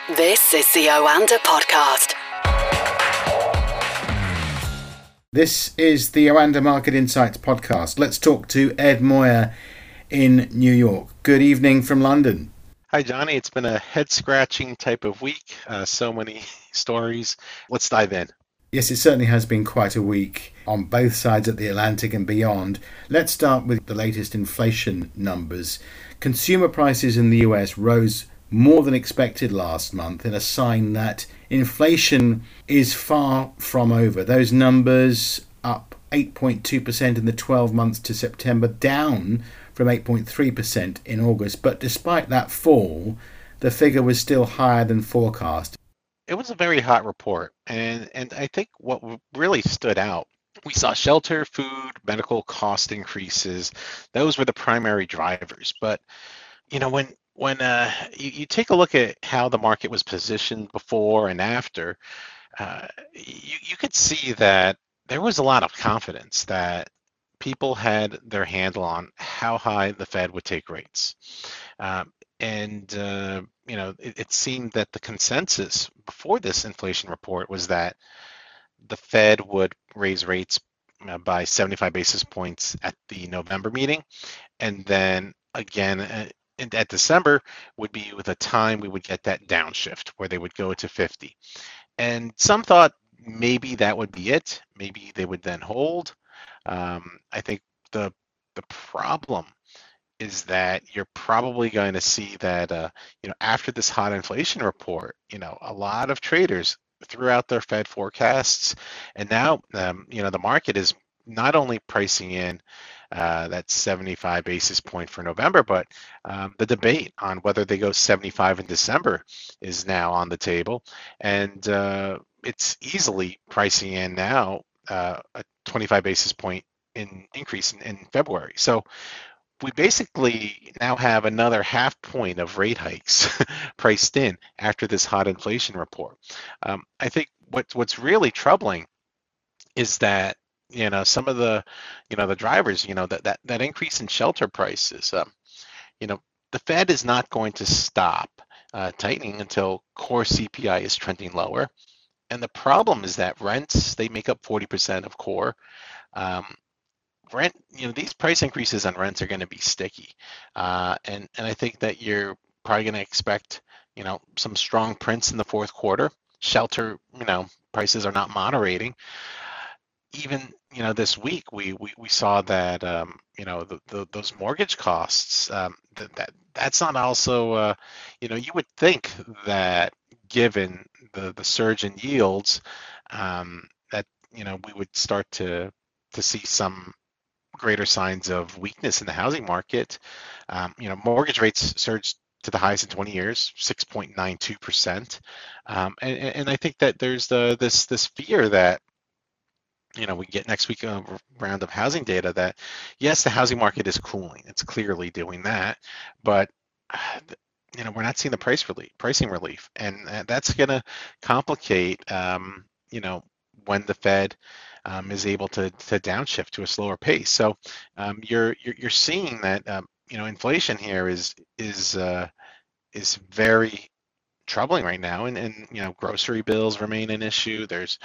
This is the Oanda Podcast. This is the Oanda Market Insights Podcast. Let's talk to Ed Moyer in New York. Good evening from London. Hi, Johnny. It's been a head-scratching type of week. So many stories. Let's dive in. Yes, it certainly has been quite a week on both sides of the Atlantic and beyond. Let's start with the latest inflation numbers. Consumer prices in the US rose more than expected last month, in a sign that inflation is far from over. Those numbers up 8.2% in the 12 months to September, down from 8.3% in August. But despite that fall, the figure was still higher than forecast. It was a very hot report, and I think what really stood out, we saw shelter, food, medical cost increases. Those were the primary drivers. But you know, when you take a look at how the market was positioned before and after, you could see that there was a lot of confidence that people had their handle on how high the Fed would take rates. It seemed that the consensus before this inflation report was that the Fed would raise rates by 75 basis points at the November meeting, and then again at December would be with a time we would get that downshift where they would go to 50. And some thought maybe that would be it. Maybe they would then hold. I think the problem is that you're probably going to see that after this hot inflation report, a lot of traders threw out their Fed forecasts, and now the market is not only pricing in that 75 basis point for November, but the debate on whether they go 75 in December is now on the table, and it's easily pricing in now a 25 basis point increase in February. So we basically now have another half point of rate hikes priced in after this hot inflation report. I think what's really troubling is that some of the the drivers, that increase in shelter prices. The Fed is not going to stop tightening until core CPI is trending lower, and the problem is that rents, they make up 40% of core. Rent, these price increases on rents are going to be sticky, and I think that you're probably going to expect some strong prints in the fourth quarter. Shelter, prices are not moderating. Even this week we saw that those mortgage costs, that's not also you would think that given the surge in yields, that we would start to see some greater signs of weakness in the housing market. Mortgage rates surged to the highest in 20 years, 6.92%, and I think that there's this fear that we get next week a round of housing data that, yes, the housing market is cooling. It's clearly doing that, but we're not seeing the pricing relief, and that's going to complicate when the Fed is able to downshift to a slower pace. So you're seeing that inflation here is very troubling right now, and grocery bills remain an issue. There's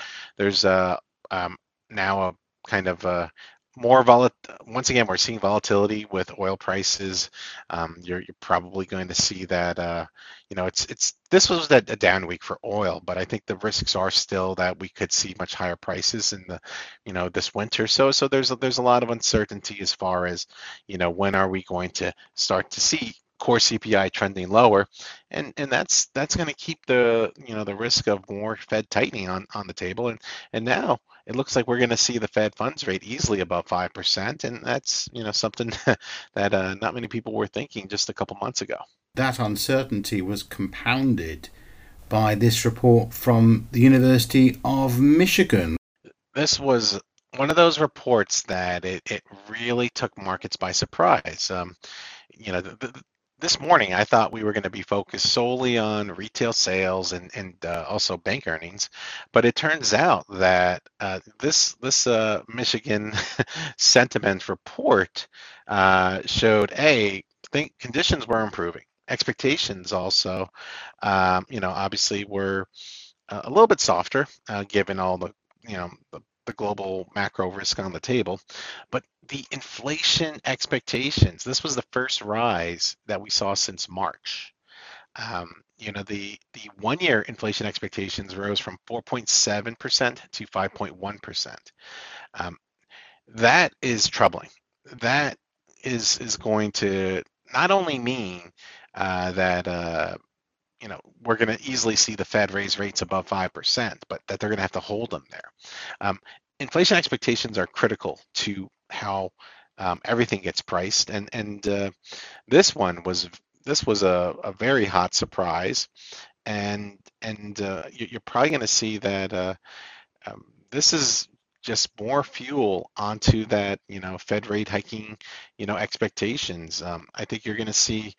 now a kind of more once again, we're seeing volatility with oil prices. You're probably going to see that this was a down week for oil, but I think the risks are still that we could see much higher prices in the this winter. So there's a lot of uncertainty as far as when are we going to start to see core CPI trending lower, and that's going to keep the the risk of more Fed tightening on the table, and now it looks like we're going to see the Fed funds rate easily above 5%, and that's something that not many people were thinking just a couple months ago. That uncertainty was compounded by this report from the University of Michigan. This was one of those reports that it really took markets by surprise. This morning, I thought we were going to be focused solely on retail sales and also bank earnings, but it turns out that this Michigan sentiment report showed conditions were improving, expectations also, obviously were a little bit softer, given all the, the global macro risk on the table. But the inflation expectations, this was the first rise that we saw since March. The 1 year inflation expectations rose from 4.7% to 5.1%. That is troubling. That is going to not only mean that we're going to easily see the Fed raise rates above 5%, but that they're going to have to hold them there. Inflation expectations are critical to how everything gets priced, and this was a very hot surprise, and you're probably going to see that this is just more fuel onto that, Fed rate hiking, expectations. I think you're going to see,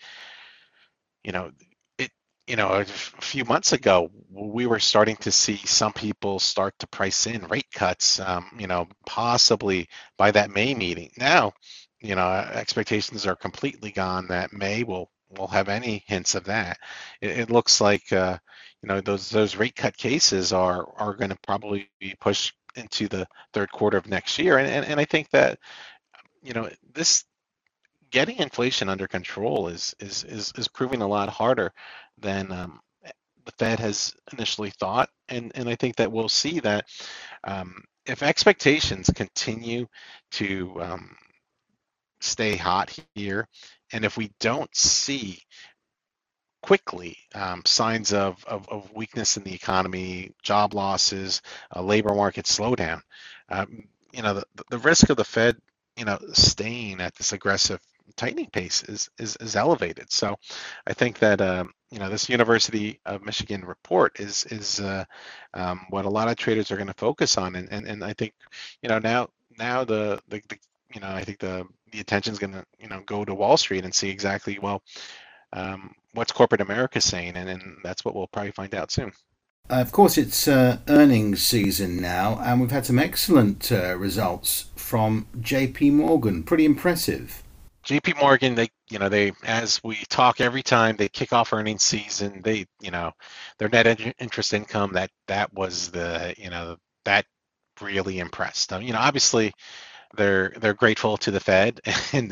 it, a few months ago, we were starting to see some people start to price in rate cuts, possibly by that May meeting. Now, expectations are completely gone that May will have any hints of that. It looks like, those rate cut cases are going to probably be pushed into the third quarter of next year. And I think that, this getting inflation under control is proving a lot harder than the Fed has initially thought. And I think that we'll see that if expectations continue to stay hot here, and if we don't see quickly signs of weakness in the economy, job losses, labor market slowdown, the risk of the Fed, staying at this aggressive tightening pace is elevated. So I think that this University of Michigan report is what a lot of traders are going to focus on, and I think now the I think the attention is going to go to Wall Street and see exactly, well, what's corporate America saying, and that's what we'll probably find out soon. Of course, it's earnings season now, and we've had some excellent results from J.P. Morgan. Pretty impressive. J.P. Morgan, they as we talk every time they kick off earnings season, their net interest income, that was that really impressed. Obviously, they're grateful to the Fed and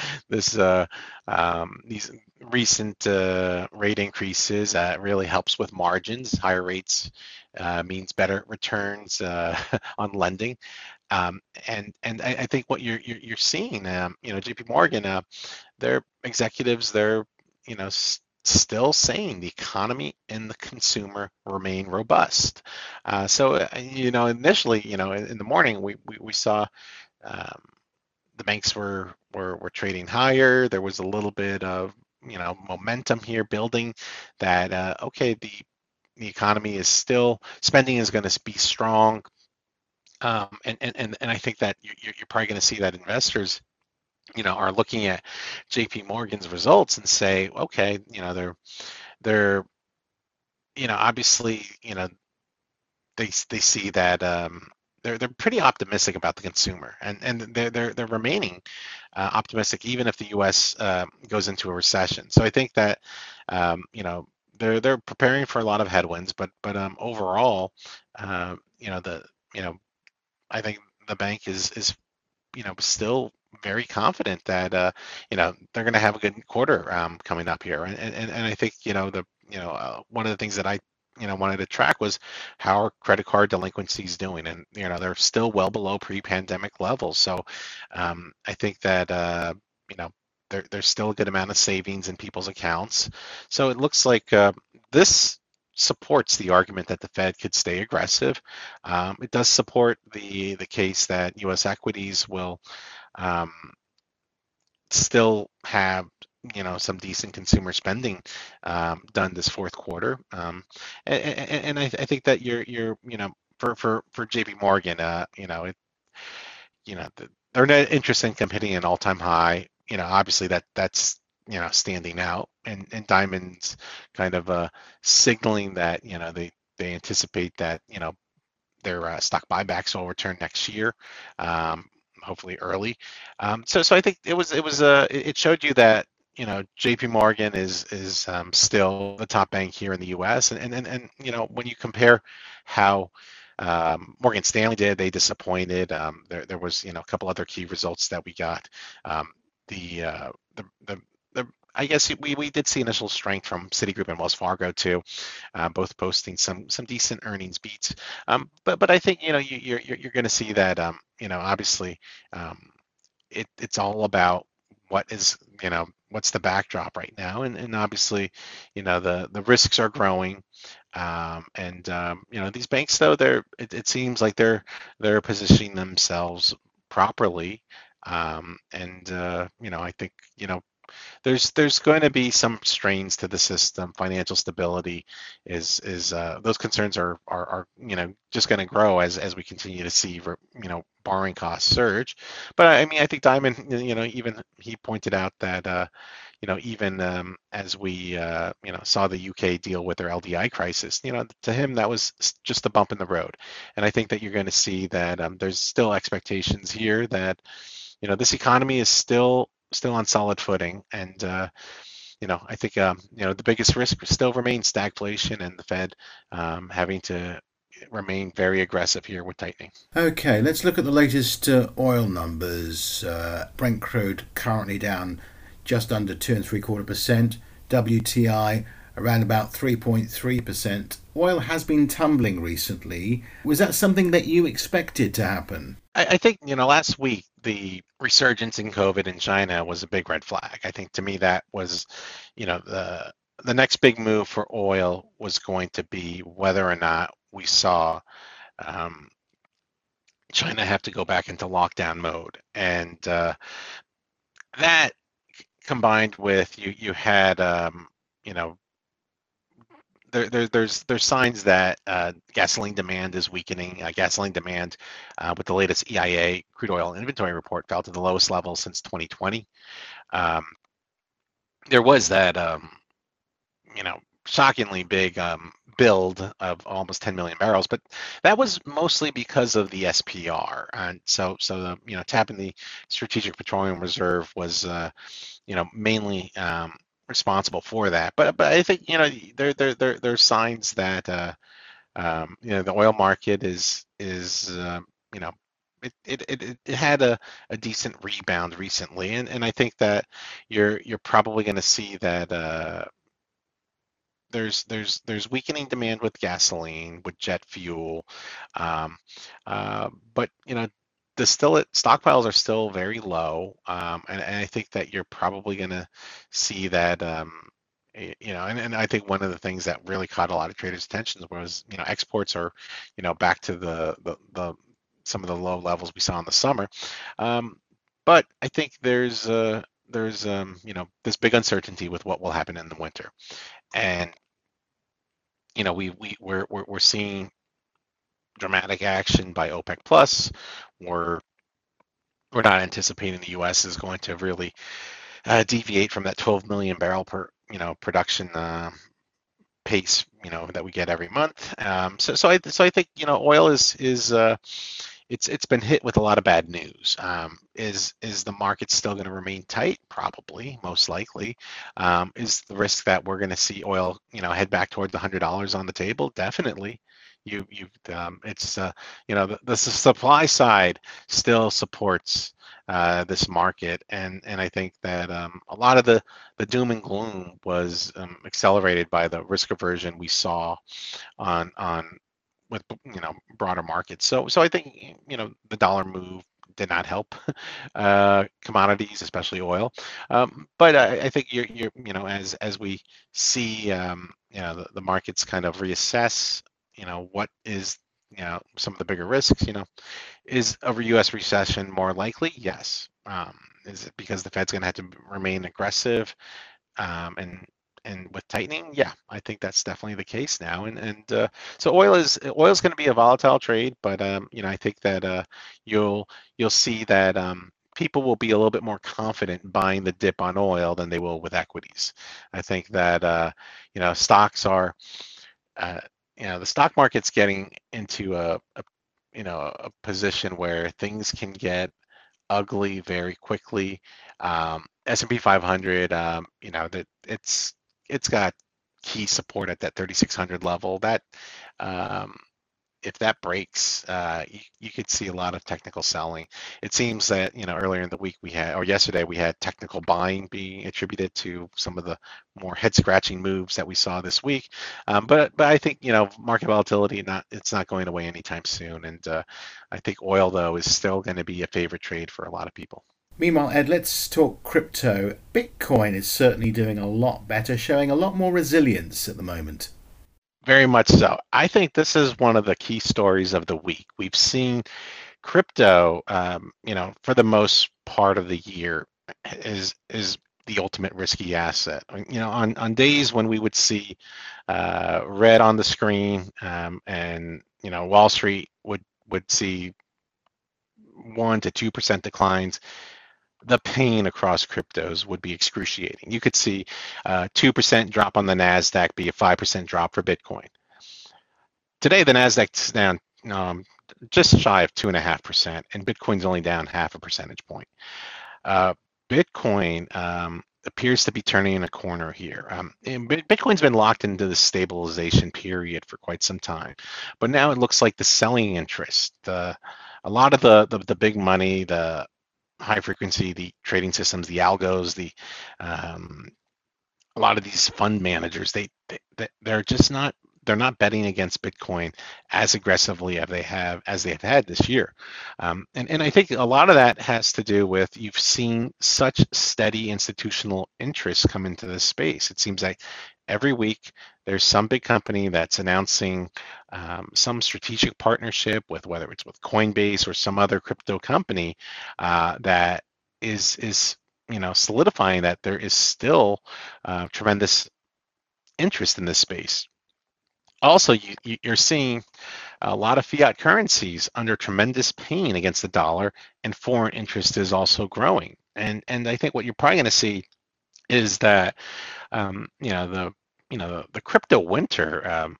these recent rate increases really helps with margins. Higher rates means better returns on lending, and I think what you're seeing, J.P. Morgan, their executives, they're still saying the economy and the consumer remain robust. So initially, in the morning we saw the banks were trading higher. There was a little bit of momentum here building that okay, the economy is still, spending is going to be strong, and I think that you're probably going to see that investors are looking at J.P. Morgan's results and say, okay, they're obviously they see that they're pretty optimistic about the consumer, and they're remaining optimistic even if the U.S. Goes into a recession. So I think that they're preparing for a lot of headwinds, but overall, I think the bank is still very confident that they're going to have a good quarter coming up here, and I think one of the things that I wanted to track was how are credit card delinquencies doing, and they're still well below pre-pandemic levels. So I think that there's still a good amount of savings in people's accounts. So it looks like this supports the argument that the Fed could stay aggressive. It does support the case that U.S. equities will still have some decent consumer spending done this fourth quarter, and I think that you're for J.P. Morgan, their net interest income hitting an all-time high. Obviously that's standing out, and Diamond's kind of signaling that they anticipate that their stock buybacks will return next year, hopefully early. So I think it showed you that J.P. Morgan is still the top bank here in the U.S. And when you compare how Morgan Stanley did, they disappointed. There was a couple other key results that we got. The uh, the I guess we did see initial strength from Citigroup and Wells Fargo too, both posting some decent earnings beats. But I think you're going to see that obviously um, it's all about what is what's the backdrop right now, and obviously the risks are growing, and these banks though it seems like they're positioning themselves properly, and I think there's going to be some strains to the system. Financial stability is those concerns are just going to grow as we continue to see borrowing costs surge. But I mean, I think Diamond, even he pointed out that even as we saw the UK deal with their LDI crisis, to him that was just a bump in the road. And I think that you're going to see that there's still expectations here that this economy is still on solid footing, and I think the biggest risk still remains stagflation and the Fed having to remain very aggressive here with tightening. Okay, let's look at the latest oil numbers. Brent crude currently down just under 2.75%. WTI around about 3.3%. Oil has been tumbling recently. Was that something that you expected to happen? I think last week the resurgence in COVID in China was a big red flag. I think to me that was the next big move for oil was going to be whether or not we saw China have to go back into lockdown mode, and that combined with you had there's signs that gasoline demand is weakening. Gasoline demand with the latest EIA crude oil inventory report fell to the lowest level since 2020. There was that shockingly big build of almost 10 million barrels, but that was mostly because of the SPR. And so tapping the Strategic Petroleum Reserve was mainly responsible for that. But I think there's signs that the oil market is it had a decent rebound recently, and I think that you're probably going to see that there's weakening demand with gasoline, with jet fuel, but the stockpiles are still very low, and I think that you're probably going to see that. And I think one of the things that really caught a lot of traders' attention was exports are back to the some of the low levels we saw in the summer, but I think there's this big uncertainty with what will happen in the winter. And we're seeing dramatic action by OPEC Plus. We're not anticipating the U.S. is going to really deviate from that 12 million barrel per production pace that we get every month. So I think oil is it's been hit with a lot of bad news. Is the market still going to remain tight? Probably, most likely. Is the risk that we're going to see oil, head back towards the $100 on the table? Definitely. It's the supply side still supports this market, and I think that a lot of the doom and gloom was accelerated by the risk aversion we saw on with broader markets. So I think the dollar move did not help commodities, especially oil. But I think you're as we see the markets kind of reassess what is some of the bigger risks. Is a U.S. recession more likely? Yes. Is it because the Fed's going to have to remain aggressive and with tightening? Yeah, I think that's definitely the case now. And so oil is going to be a volatile trade, but I think that you'll see that people will be a little bit more confident buying the dip on oil than they will with equities. I think that stocks are the stock market's getting into a position where things can get ugly very quickly. S&P 500, that it's got key support at that 3,600 level. That um, if that breaks, you could see a lot of technical selling. It seems that, earlier in the week or yesterday, we had technical buying being attributed to some of the more head-scratching moves that we saw this week. But I think, market volatility, it's not going away anytime soon. And I think oil, though, is still going to be a favorite trade for a lot of people. Meanwhile, Ed, let's talk crypto. Bitcoin is certainly doing a lot better, showing a lot more resilience at the moment. Very much so. I think this is one of the key stories of the week. We've seen crypto, for the most part of the year, is the ultimate risky asset. On days when we would see red on the screen, and Wall Street would see 1 to 2% declines, the pain across cryptos would be excruciating. You could see 2% drop on the NASDAQ be a 5% drop for Bitcoin. Today, the NASDAQ's down just shy of 2.5%, and Bitcoin's only down half a percentage point. Bitcoin appears to be turning a corner here. Bitcoin's been locked into the stabilization period for quite some time, but now it looks like the selling interest, a lot of the big money, the high frequency, the trading systems, the algos, a lot of these fund managers, they're just not betting against Bitcoin as aggressively as they have had this year. And I think a lot of that has to do with you've seen such steady institutional interest come into this space. It seems like every week there's some big company that's announcing some strategic partnership with, whether it's with Coinbase or some other crypto company, that is solidifying that there is still tremendous interest in this space. Also, you're seeing a lot of fiat currencies under tremendous pain against the dollar, and foreign interest is also growing. And I think what you're probably going to see is that the crypto winter.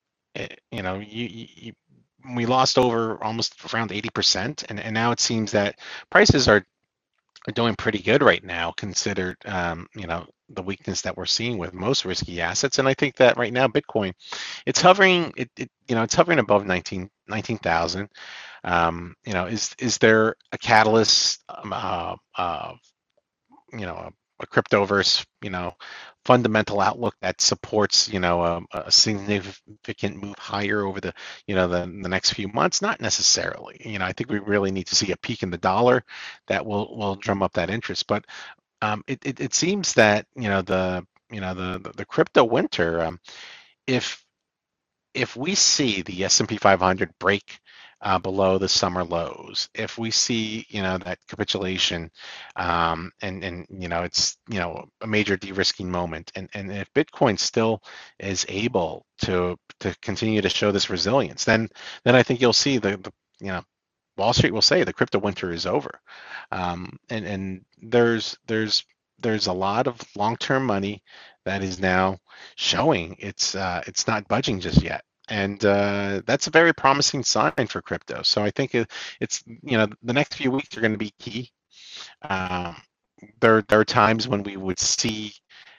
We lost over almost around 80%, and now it seems that prices are doing pretty good right now, considered the weakness that we're seeing with most risky assets. And I think that right now Bitcoin, it's hovering it's hovering above 19,000. Is there a catalyst, a cryptoverse, fundamental outlook that supports, a significant move higher over the next few months? Not necessarily. I think we really need to see a peak in the dollar that will drum up that interest. But it seems that the crypto winter, if we see the S&P 500 break below the summer lows, if we see that capitulation, and it's a major de-risking moment, and if Bitcoin still is able to continue to show this resilience, then I think you'll see the Wall Street will say the crypto winter is over, and there's a lot of long-term money that is now showing it's not budging just yet. And that's a very promising sign for crypto. So I think it's the next few weeks are going to be key. There are times when we would see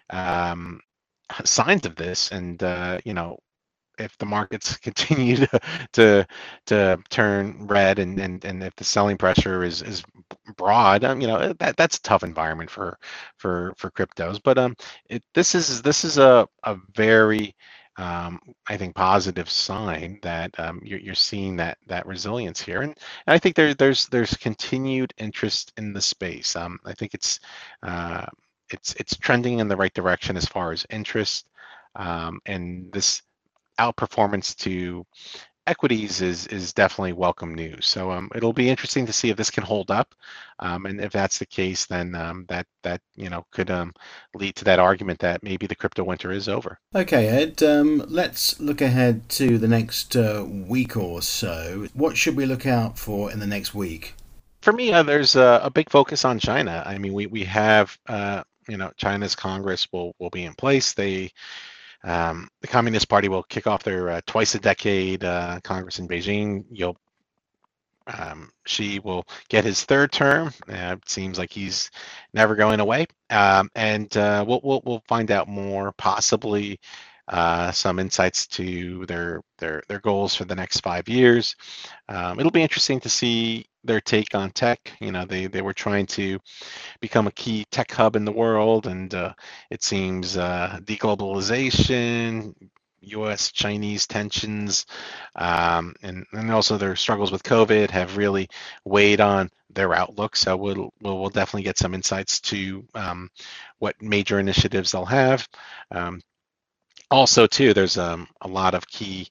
signs of this, and if the markets continue to turn red, and if the selling pressure is broad, that's a tough environment for cryptos. But this is a very I think positive sign that you're seeing that resilience here, and I think there's continued interest in the space. I think it's trending in the right direction as far as interest, and this outperformance to equities is definitely welcome news. So it'll be interesting to see if this can hold up, and if that's the case, then that could lead to that argument that maybe the crypto winter is over. Okay, Ed, let's look ahead to the next week or so. What should we look out for in the next week? For me, there's a big focus on China. I mean, we have China's Congress will be in place. The Communist Party will kick off their twice a decade Congress in Beijing. You'll Xi will get his third term. It seems like he's never going away, and we'll find out more, possibly some insights to their goals for the next 5 years. It'll be interesting to see their take on tech. They were trying to become a key tech hub in the world, and it seems deglobalization, U.S.-Chinese tensions, and also their struggles with COVID have really weighed on their outlook. So we'll definitely get some insights to what major initiatives they'll have. Also, too, there's a lot of key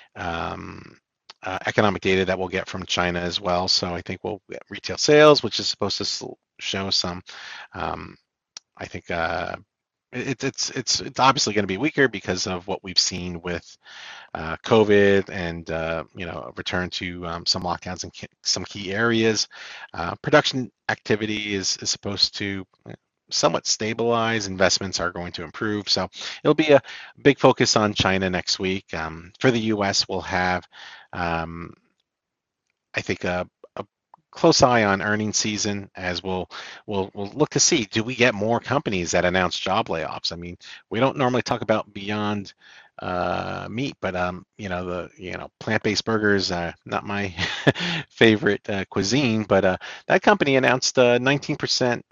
economic data that we'll get from China as well. So I think we'll get retail sales, which is supposed to show some. I think it's obviously going to be weaker because of what we've seen with COVID and a return to some lockdowns in some key areas. Production activity is supposed to somewhat stabilize. Investments are going to improve. So it'll be a big focus on China next week. For the U.S., we'll have, I think, a close eye on earnings season, as we'll look to see, do we get more companies that announce job layoffs? I mean, we don't normally talk about Beyond Meat, but plant-based burgers, not my favorite cuisine, but that company announced a 19%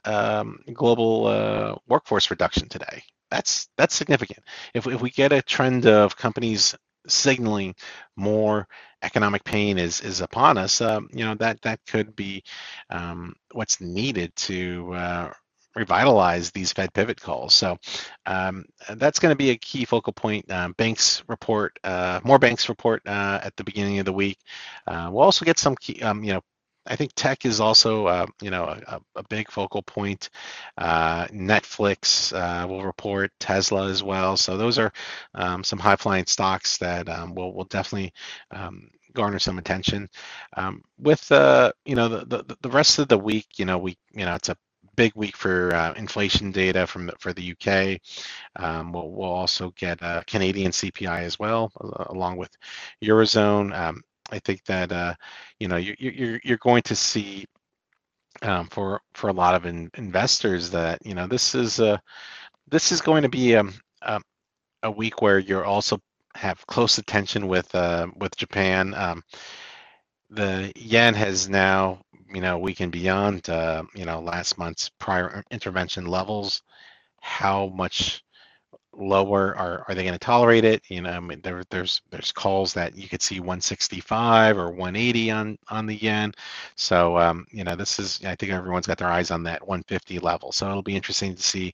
global workforce reduction today. That's significant. If we get a trend of companies signaling more economic pain is upon us, that could be what's needed to revitalize these Fed pivot calls. So that's going to be a key focal point. More banks report at the beginning of the week. We'll also get some key, I think tech is also, a big focal point. Netflix will report, Tesla as well. So those are some high-flying stocks that will definitely garner some attention. With the rest of the week, it's a big week for inflation data for the UK. We'll also get Canadian CPI as well, along with Eurozone. I think that you're going to see for a lot of investors that this is going to be a week where you're also have close attention with Japan. The yen has now weakened beyond last month's prior intervention levels. How much lower are they going to tolerate it? I mean, there's calls that you could see 165 or 180 on the yen. So this is, I think everyone's got their eyes on that 150 level. So it'll be interesting to see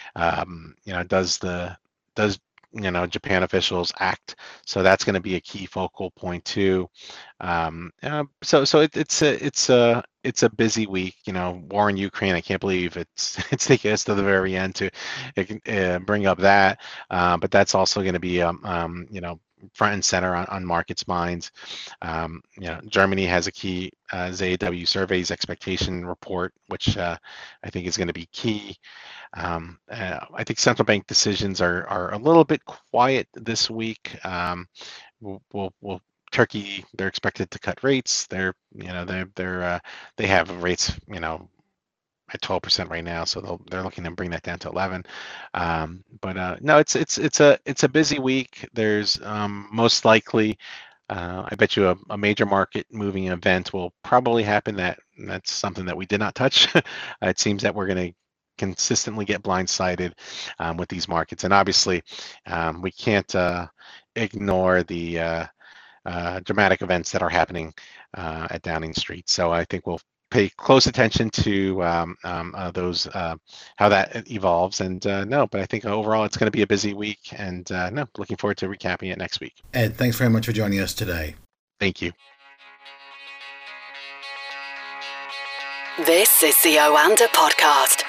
does Japan officials act. So that's going to be a key focal point too. So it's a busy week. War in Ukraine. I can't believe it's taking us to the very end to bring up that. But that's also going to be front and center on markets' minds. Germany has a key ZAW surveys expectation report, which I think is going to be key. I think central bank decisions are a little bit quiet this week. Turkey, they're expected to cut rates. They have rates at 12% right now, so they're looking to bring that down to 11. But no, it's a busy week. There's most likely, I bet you a major market moving event will probably happen. That's something that we did not touch. It seems that we're going to consistently get blindsided with these markets, and obviously we can't ignore the dramatic events that are happening at Downing Street. So I think we'll pay close attention to those, how that evolves. And but I think overall it's going to be a busy week, and looking forward to recapping it next week. Ed, thanks very much for joining us today. Thank you. This is the Oanda Podcast.